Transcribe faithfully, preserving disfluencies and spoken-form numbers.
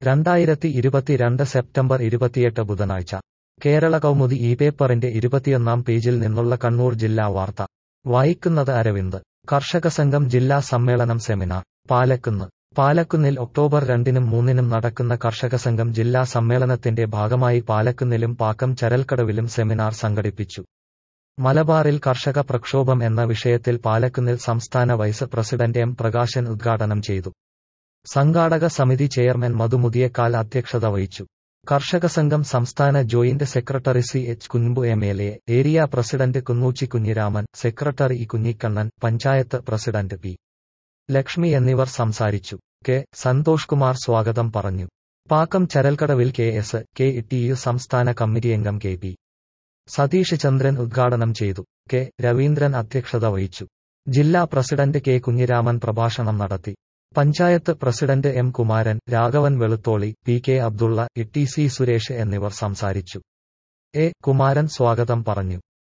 രണ്ടായിരത്തി ഇരുപത്തിരണ്ട് സെപ്റ്റംബർ ഇരുപത്തിയെട്ട് ബുധനാഴ്ച കേരള കൗമുദി ഈ പേപ്പറിന്റെ ഇരുപത്തിയൊന്നാം പേജിൽ നിന്നുള്ള കണ്ണൂർ ജില്ലാ വാർത്ത വായിക്കുന്നത് അരവിന്ദ്. കർഷക സംഘം ജില്ലാ സമ്മേളനം സെമിനാർ പാലക്കുന്ന്. പാലക്കുന്നിൽ ഒക്ടോബർ രണ്ടിനും മൂന്നിനും നടക്കുന്ന കർഷക സംഘം ജില്ലാ സമ്മേളനത്തിന്റെ ഭാഗമായി പാലക്കുന്നിലും പാക്കം ചരൽക്കടവിലും സെമിനാർ സംഘടിപ്പിച്ചു. മലബാറിൽ കർഷക പ്രക്ഷോഭം എന്ന വിഷയത്തിൽ പാലക്കുന്നിൽ സംസ്ഥാന വൈസ് പ്രസിഡന്റ് എം പ്രകാശൻ ഉദ്ഘാടനം ചെയ്തു. സംഘാടക സമിതി ചെയർമാൻ മധു മുതിയക്കാൽ അധ്യക്ഷത വഹിച്ചു. കർഷക സംഘം സംസ്ഥാന joint secretary C H Kunhambu M L A, area president Kunnuchi Kunhiraman, secretary E Kunhikannan, panchayat president P Lakshmi എന്നിവർ സംസാരിച്ചു. കെ സന്തോഷ് കുമാർ സ്വാഗതം പറഞ്ഞു. പാക്കം ചരൽക്കടവിൽ K S K T U സംസ്ഥാന കമ്മിറ്റി അംഗം കെ പി സതീഷ് ചന്ദ്രൻ ഉദ്ഘാടനം ചെയ്തു. കെ രവീന്ദ്രൻ അധ്യക്ഷത വഹിച്ചു. ജില്ലാ പ്രസിഡന്റ് കെ കുഞ്ഞിരാമൻ പ്രഭാഷണം നടത്തി. Panchayat president M Kumaran, Raghavan Velutholi, P K Abdulla, E T C Suresh എന്നിവർ സംസാരിച്ചു. എ കുമാരൻ സ്വാഗതം പറഞ്ഞു.